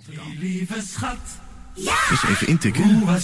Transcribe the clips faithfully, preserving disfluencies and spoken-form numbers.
Lieve schat. Ja! Dus even intikken. w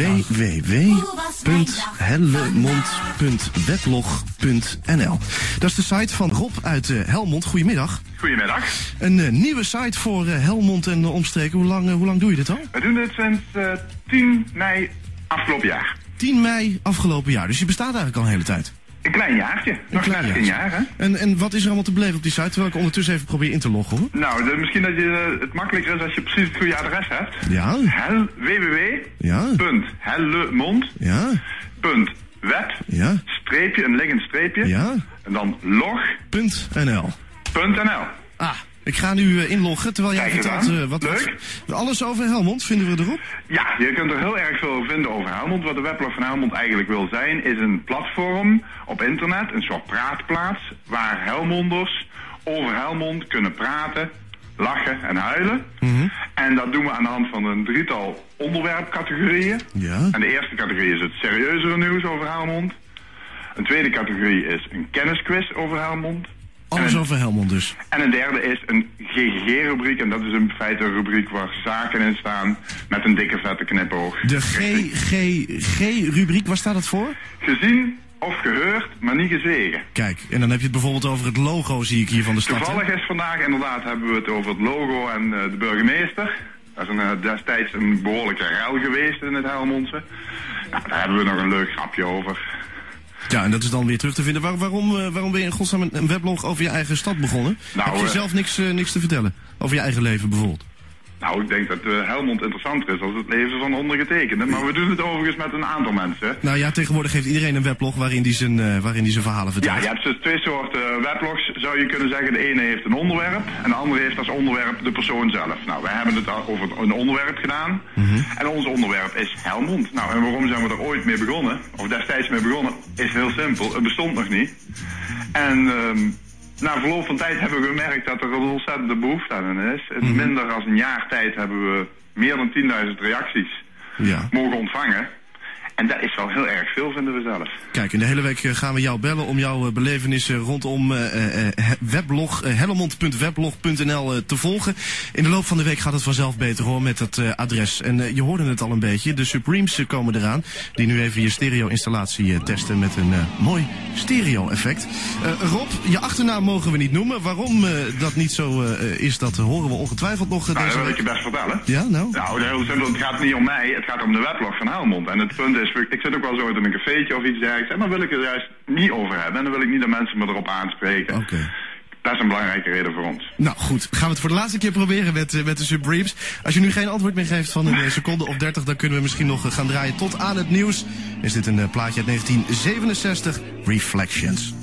w w punt hellemond punt weblog punt n l. Dat is de site van Rob uit uh, Helmond. Goedemiddag. Goedemiddag. Een uh, nieuwe site voor uh, Helmond en uh, omstreken. Hoe lang, uh, hoe lang doe je dit al? We doen dit sinds uh, tien mei afgelopen jaar. tien mei afgelopen jaar. Dus je bestaat eigenlijk al een hele tijd. Een klein jaartje. Nog klein tien jaar, hè? En, en wat is er allemaal te beleven op die site? Terwijl ik ondertussen even probeer in te loggen, hoor. Nou, de, misschien dat je, uh, het makkelijker is als je precies het goede adres hebt. Ja. Hel, www. Ja. Punt hellemond. Ja. Punt web. Ja. Streepje, een liggend streepje. Ja. En dan log. Punt n l. Punt n l. Ah. Ik ga nu uh, inloggen, terwijl jij Kijk vertelt uh, wat, Leuk. wat... Alles over Helmond, vinden we erop? Ja, je kunt er heel erg veel vinden over Helmond. Wat de weblog van Helmond eigenlijk wil zijn, is een platform op internet, een soort praatplaats, waar Helmonders over Helmond kunnen praten, lachen en huilen. Mm-hmm. En dat doen we aan de hand van een drietal onderwerpcategorieën. Ja. En de eerste categorie is het serieuzere nieuws over Helmond. Een tweede categorie is een kennisquiz over Helmond. Alles en, over Helmond dus. En een derde is een G G G-rubriek. En dat is in feite een rubriek waar zaken in staan met een dikke vette knipoog. De G G G-rubriek, waar staat het voor? Gezien of gehoord, maar niet gezegen. Kijk, en dan heb je het bijvoorbeeld over het logo, zie ik hier van de stad. Toevallig is vandaag inderdaad hebben we het over het logo en uh, de burgemeester. Dat is een, uh, destijds een behoorlijke ruil geweest in het Helmondse. Nou, daar hebben we nog een leuk grapje over. Ja, en dat is dan weer terug te vinden. Waar, waarom, uh, waarom ben je in godsnaam een, een weblog over je eigen stad begonnen? Nou, heb je uh, zelf niks, uh, niks te vertellen? Over je eigen leven bijvoorbeeld? Nou, ik denk dat uh, Helmond interessanter is als het leven van ondergetekende. Maar we doen het overigens met een aantal mensen. Nou ja, tegenwoordig heeft iedereen een weblog waarin die zijn, uh, waarin die zijn verhalen vertelt. Ja, je hebt dus twee soorten weblogs, zou je kunnen zeggen. De ene heeft een onderwerp en de andere heeft als onderwerp de persoon zelf. Nou, wij hebben het over een onderwerp gedaan. Mm-hmm. En ons onderwerp is Helmond. Nou, en waarom zijn we er ooit mee begonnen, of destijds mee begonnen, is heel simpel. Het bestond nog niet. En... Um, na verloop van tijd hebben we gemerkt dat er een ontzettende behoefte aan is. In Mm-hmm. minder dan een jaar tijd hebben we meer dan tienduizend reacties ja. mogen ontvangen. En dat is wel heel erg veel, vinden we zelf. Kijk, in de hele week gaan we jou bellen om jouw belevenissen rondom uh, uh, weblog, uh, hellemond punt weblog punt n l uh, te volgen. In de loop van de week gaat het vanzelf beter, hoor, met dat uh, adres. En uh, je hoorde het al een beetje, de Supremes uh, komen eraan. Die nu even je stereo-installatie uh, testen met een uh, mooi stereo-effect. Uh, Rob, je achternaam mogen we niet noemen. Waarom uh, dat niet zo uh, is, dat horen we ongetwijfeld nog uh, nou, deze dat wil week. ik je best vertellen. Ja, nou? Nou, heel simpel, het gaat niet om mij, het gaat om de weblog van Helmond. En het punt is, ik zit ook wel zo in een cafeetje of iets dergelijks. En dan wil ik er juist niet over hebben. En dan wil ik niet dat mensen me erop aanspreken. Oké. Okay. Dat is een belangrijke reden voor ons. Nou goed, gaan we het voor de laatste keer proberen met, uh, met de Supremes. Als je nu geen antwoord meer geeft van een seconde of dertig, dan kunnen we misschien nog uh, gaan draaien tot aan het nieuws. Is dit een uh, plaatje uit negentien zevenenzestig, Reflections.